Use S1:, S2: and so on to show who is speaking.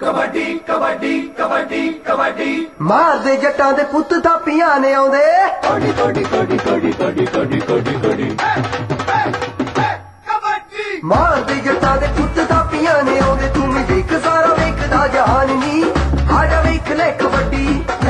S1: कबड्डी कबड्डी कबड्डी कबड्डी
S2: मारदे जट्टां दे पुत्त थापियां ने आउंदे
S1: कोडी कोडी कोडी कोडी कोडी कोडी कोडी कोडी कबड्डी
S2: मारदे जट्टां दे पुत्त थापियां ने आउंदे तू भी देख सारा वेखदा जहान नी आजा वेख ले कबड्डी